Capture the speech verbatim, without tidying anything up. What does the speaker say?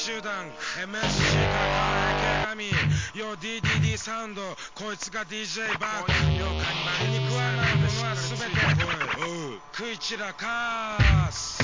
集団 エムエスシー から毛紙よ ディーディーディー サウンドこいつが ディージェー バークよ気に食わないものは全て食い散らかす